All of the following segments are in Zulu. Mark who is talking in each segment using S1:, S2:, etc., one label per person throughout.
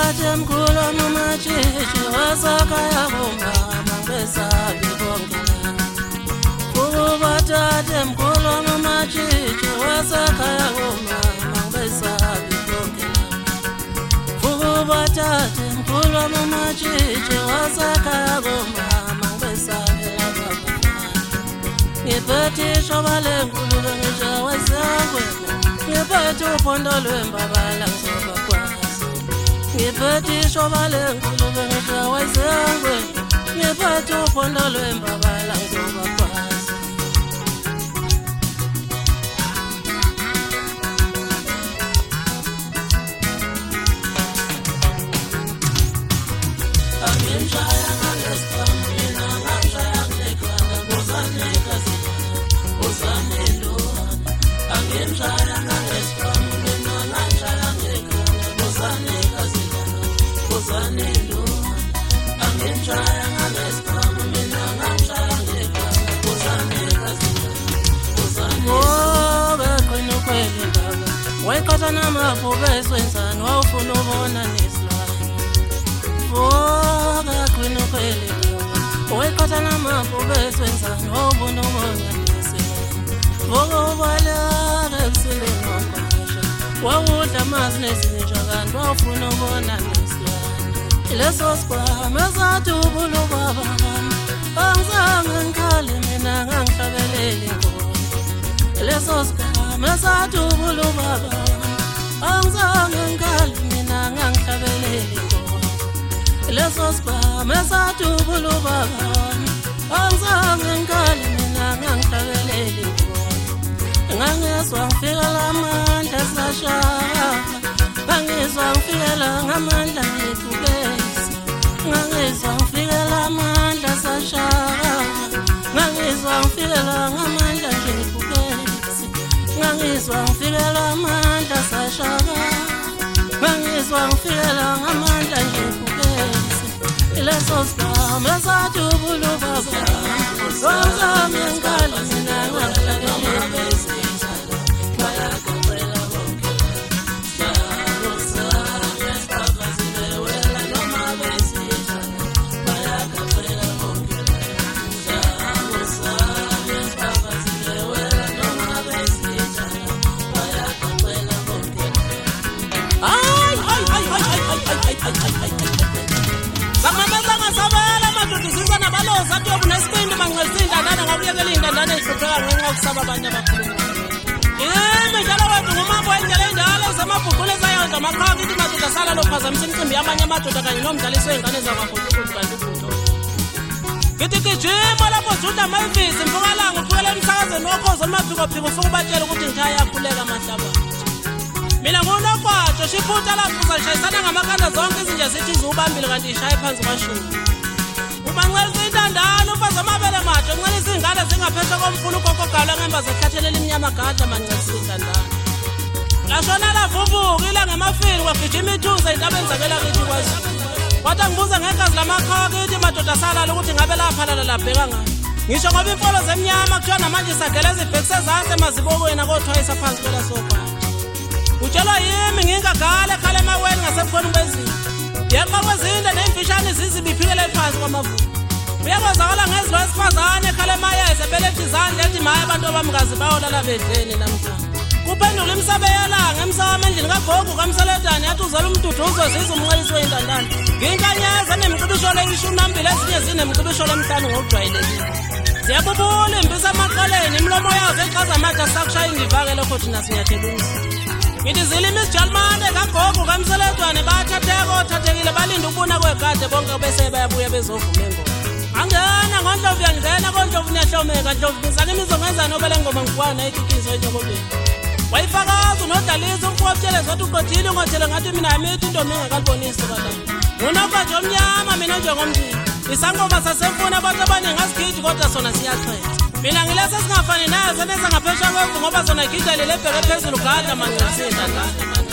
S1: batata mkhulu nomatshitshi wasekhaya kumama besabi bonke batata mkhulu nomatshitshi wasekhaya kumama besabi bonke batata mkhulu nomatshitshi wasekhaya kumama besabi ngiphethe ishobale nkulu ngishawa sakweni ngiphethe uphondo lwembabala ngizobakwazi ngiphethe ishobale nkulu ngishawa sakweni ngiphethe uphondo lwembabala ngizobakwazi Waikata na mapobe swenzani wawufuna ubona nesilwane Voga kwino kwele Waikata na mapobe swenzani wawufuna ubona nesilwane Voga ubalaka kusile nokwasha wawudla amazi nezinja kanti wawufuna ubona nesilwane Leso sikwame satubula ubaba Angizange ngikhale mina ngangihlabeleli ngoni Leso sikwame satubula ubaba Angizange ngikhale mina ngangihlabeleli ngoni Leso sikwame satubula ubaba Angizange ngikhale mina ngangihlabeleli ngoni Ngangizwa ngifikela amandla sashaya Ngangizwa ngifikela ngamandla ngibukeza Ngangizwa ngifikela amandla sashaya Ngangizwa ngifikela ngamandla ngibukeza Ngangizwa ngifikela amandla sashaya Ngangizwa ngifikela ngamandla ngibukeza Leso sikwame satubula ubaba Angizange ngikhale mina ngangihlabeleli Kusaba abanye abakhulu. Njalo wethu ngumambo endlela endala zamabhuqule zayonza amakhaka ithi madoda sala lophazamisa imicimbi yamanye amadoda kanye nomdlaliso weingane zakwaGudugudu kanti uBhuto. Ngithi gijima lapho Juda Mayivisi mvukalanga uphukela emsakazweni wokhozo olumaphiko-phiko ufuna ubatshela ukuthi ngikhaya yakhuleka mahlaba. Mina ngunogwajo shiphutha lapho uzashayisana ngamakanda zonke izinja zithi izubambile kanti ishaye phansi kwashumi. Umanxelisa intandane ufaza amabele made unxelisa ingane zingaphesha komfuna ukokogala ngemba zehlathelela iminyama gada manxelisa intandane. Lashona lavuvuka ilanga emafini kwagijima ithuza indaba enzakela kithi kwazi. Kwathi ngibuza ngegazi lamakhawa kithi madoda salala ukuthi ngabe laphalala labheka ngani. Ngisho ngoba imfolo zemnyama kuthiwa namanje isageleza ibhekise ezansi emazibokweni akothwayisa phansi kwela sofa. Utshelwa yimi ngingagale ekhale emaweni ngasebukhona ubezini. Yeqa kwezinto nemfishane zizibiphikele phansi kwamavuka. Uyakwazakala ngezilo esifazane ekhale emayeze beletha izandla ethi maye abantu abamkazi bayolala bedleni namhlanje. Kuphendula imsabeyelanga emsamo endlini kaGogo kaMseledane yathi uzala umdudu uzozizwa umnxelisi weyintandane. Nginkanyeza nemicibisho leyishumi nambili ezinye zinemicibisho lemihlanu ngokujwayelekile. Ziyabubula imbisa amaqaleni imlomo yazo echaza amade asakushaya indivakele kho thina sinyathelunisa. Ngithi zilimi isijalimane kaGogo kaMseledane bathathekile balinda ukubona kwegade bonke bese bayabuya bezovuma engoma. Angena ngoNdlovu yangena koNdlovu niyahlomeka Ndlovu ngizake nizongenza nobele ngoma ngikwana etikiso eNjokobeni. Wayifakaza unodalisa umfowetheleza wathi uqothile ungothele ngathi mina amithi intombi engakalibonisi kodwa. Unogwajo omnyama mina njengomndeni. Isangoma sasefuna abantu abaningi ngasigidi kodwa sona siyaxhela. Mina ngilese singafani nazo neza ngaphesha kwevu ngoba zona igidalele ebheke phezulu gada manxelisa intandane.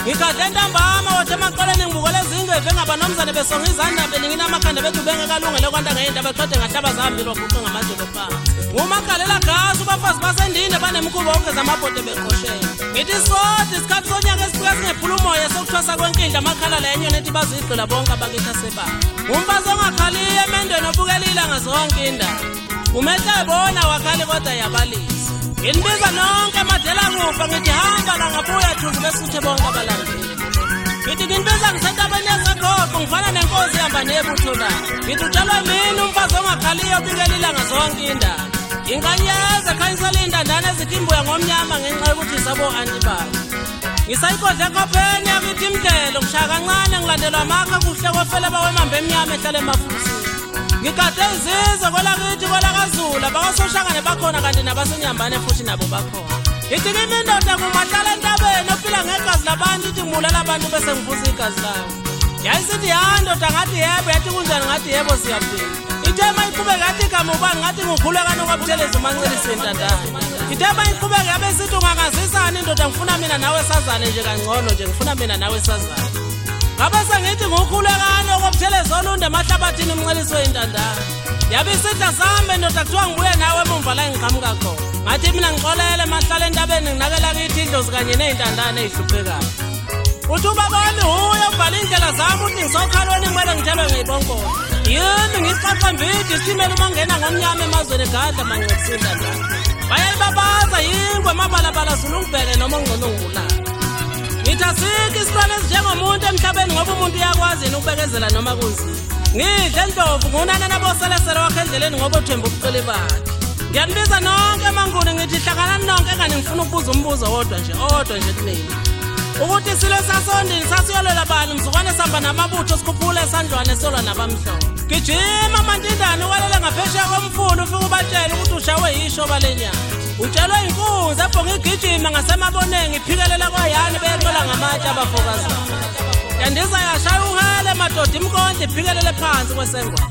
S1: Ngikade ntambama wathi emaqaleni ngibukele izingeve ngabanomzane besonga izandla belingina amakhanda bethu bengakalungele kwanda ngeyinto abaqede ngahlaba zambili waguqe ngamadolo phansi. Umakhalela gas ubafazi basendinde banemkhuba ogeza amabhode beqoshela. Ngithi sodi isikhathi sonyaka esifika singephula umoya sokuthwasa kwenkindla amakhala lenyo nethi bazigqila bonke abakithi asebala. Umfazi ongakhaliyo emendweni obukela ilanga zonke indawo. Umehle bona wakhali kodwa yabalisa. Nginibiza nonke madela kufa ngithi hamba la ngabuya thuzi besuthe bonke abalandeli. Ngithi nginibiza ngisentabeni yasekhokho ngifana nenkosi ihamba nebutho layo. Ngithi utshalwa mina umfazi ongakhaliyo obukela ilanga zonke indawo. Inganyeza khanyisela indandane ezithimbuya ngomnyama ngenxa yokuthi sabo antibayo. Ngisayikodla ekhopheni yakithi imdlelo ngishaya kancane ngilandelwa amakha kuhle kofela bawemambe emnyama ehlale emafusini. Ngikade izizwe kwelakithi kwelakazula bakasoshangane bakhona kanti nabasenyambane futhi nabo bakhona. Ngithi kimi indoda kumahlala entabeni ophila ngegazi labantu ithi ngibulala abantu bese ngivusa igazi lawo. Yayisithi ndoda ngathi yebo yathi kunjani ngathi yebo siyaphila. Ithema iqhubeka yathi igama ubani ngathi ngukhulekana okwabutheleza umancelisa intandane. Ithema iqhubeka yabe sithi ungangazisani indoda ngifuna mina nawe sazane nje kangcono nje ngifuna mina nawe sazane. Ngabe sengithi ngukhulekana okwabutheleza olunde emahlabathini umnceliswe intandane. Yabe isidla sami indoda kuthiwa ngibuye nawe emumva la engiqhamuka khona. Ngathi mina ngixolele emahlala entabeni nginakela kithi indlozi kanye nezintandane ezihluphekayo. Uthi ubabami huyo ubhala indlela zami uthi ngisokhalweni kumele ngithelwe ngiyibonkola. Yini ngisixaxa mbidi isithimela uma ngena ngomnyama emazweni egadla mangicinda njalo. Bayayibabaza yingwe mabalabala sulungibheke noma ngcono ngibulala. Ngithi asikho isibalo esinjengomuntu emhlabeni ngoba umuntu uyakwazi ukubekezela noma kunzima. Ngidle ndlovu ngunana naboselesele wakhe endleleni ngoba uthemba ubucele bakhe. Ngiyanibiza nonke emanguni ngithi hlanganani nonke engane ngifuna ukubuza umbuzo odwa nje kumina. Ukuthi isilo sasondini sasiyolwela bani mzukwane sihamba namabutho sikhuphula esandlwane solwa nabamhlophe. Gijima mantindane uwalele ngaphesheya komfula ufike ubatshele ukuthi ushawe yishoba lenyama. Utshelwe inkunzi ebhonga igijima ngasemaboneni iphikelela kwayani beyeqola ngamatshe abafokazana. Yandiza yashaya uhele madoda imkonde iphikelele phansi kwesengwane.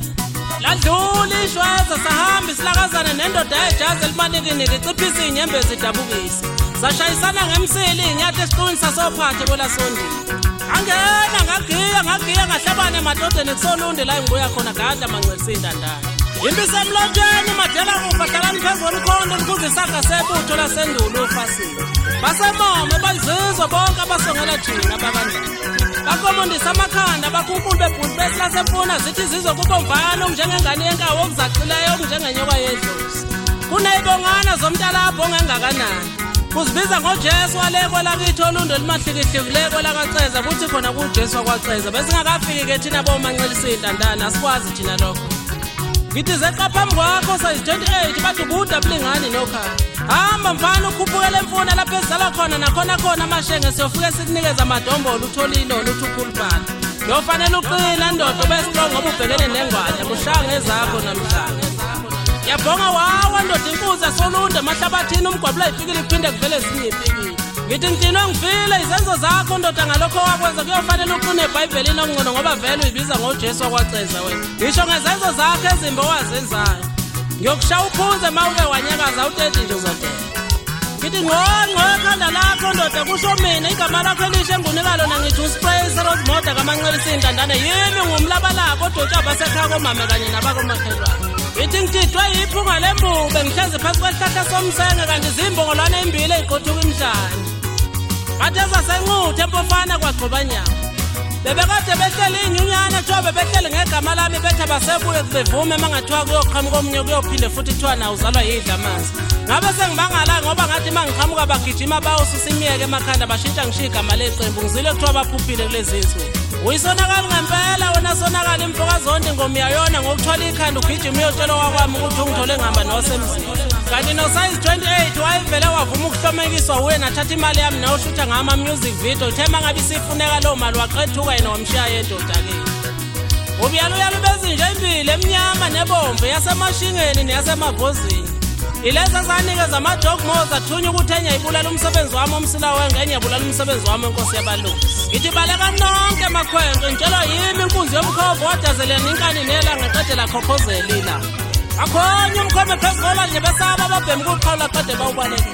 S1: Ladlula ishweza sahamba isilakazana nendoda ejazi elimanikini iciphisa inyembezi idabukisa. Sashayisana ngemsili inyathi esiqwini sasophathe kwelasondini. Angena ngagiya ngahlabana emadodeni kusolunde la engibuya khona gadla mancelisa intandane. Imbisa emlotsheni madela kufa hlalani phezulu khona ukhuza isaga sebutho lasendulo ufasile. Basemome bayizizwa bonke abasongela thina bakanjani. Bakomondisa amakhanda bakhunkulu bebhulu besilafuna zithi zizwe kubomvana njengengane yenkawu okuzacileyo njengenyoka yedlozi. Kunayibongana zomntalapho ongengakanani. Kuzibiza ngoJesu waleko lakithi olundo limahlikihliki lakaceza kuthi khona kuJesu wakwaceza besingakafiki ke thina bomancelisa intandane asikwazi thina lokho. Ngithi zeqa phambi kwakho size 28 bathi kude bulingani nokhaya. Hamba mfana ukhuphukele emfuna lapha ezala khona nakhona amashenge siyofika sikunikeza amadombolo uthola inolo uthi ukhuluphala. Yofanele uqina ndodo besiqongo ngoba ubhekene nengwadla kushaya ngezakho namhlanje. Yabonga wawa ndoda inkuzi asolunde emahlabathini umgwabula ifikile iphinde kuvele ezinye ifikile. Ngithi ngithinwe ngifile izenzo zakho ndoda ngalokho wakwenza kuyofanele uqine eBhayibhelini okungcono ngoba vele uyibiza ngoJesu wakwaceza wena. Ngisho ngezenzo zakho ezimbi owazenzayo. Ngiyokushaya uphuze mawuke wanyakaza uteti nje uzodela. Ngithi ngqongqo ekhanda lakho ndoda kusho mina igama lakho elishe engunika lona ngithi uspray seros moda kamancelisa intandane yimi ngumlabalabo odotsha basekhaya komama kanye nabakomakhelwane. Ngithi ngithithwe yiphunga lembube ngihlezi phansi kwesihlahla somsenge kanti izimbongolwane ezimbili eziqothuka imhlanje. Bathe zasenquthe empofana kwagqobanyama. Bebekade behleli inyunyana kuthiwa bebehleli ngegama lami bethe basebuye bevume mangathiwa kuyoqhamuka omunye kuyophinde futhi kuthiwa nawo uzalwa yidla amanzi. Ngabe sengibangala ngoba ngathi mangiqhamuka bagijima bawususa imiyeke emakhanda bashintsha ngishiya igama leqembu ngizile kuthiwa baphuphile kulezi insuku. Uyisonakala ngempela wena sonakala imfokazondi ngomiyayona ngokuthola ikhanda ugijima uyotshela wakwami ukuthi ungithole ngihamba nosemzini. Kanti no-size 28 wayevele wavuma ukuhlomekiswa uye nathatha imali yami nawushutha ngama music video thema ngabe isifuneka lo mali waqethuka yena wamshiya yendoda ke. Ubuyaluyalu bezinje impilo emnyama nebomvu yasemashingeni neyasemavozini. Ileza zanikeza ama-dogmos athunya ukuthi enye yibulala umsebenzi wami omsila wengenye yabulala umsebenzi wami enkosi yabalusi. Ngithi baleka nonke makhwenkwe ngitshelwa yimi inkunzi yomkhovo wadazelena inkani nelanga qede lakhophozelila. Akhonye umkhombe phezulu nje besaba ababhemi kuqhawula qede bawubalekile.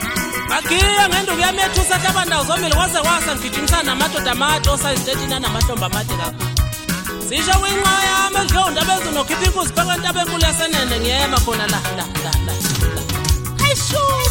S1: Bagiya ngenduku yamethusa tabandawo zombili waze wasa ngigijimisa namadoda amade osayistetina namahlombe amade kakhulu. Sisho kwinqa yami edlonda bezunokhipha inkuzi phakathi abenkulu yasenene ngiyema khona la. Hayi shu.